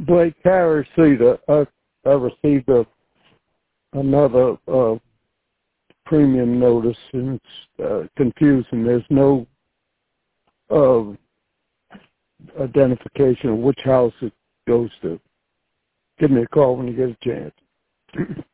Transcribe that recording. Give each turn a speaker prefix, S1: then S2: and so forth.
S1: Blake Harris, I received another premium notice, and it's confusing. There's no identification of which house it goes to. Give me a call when you get a chance.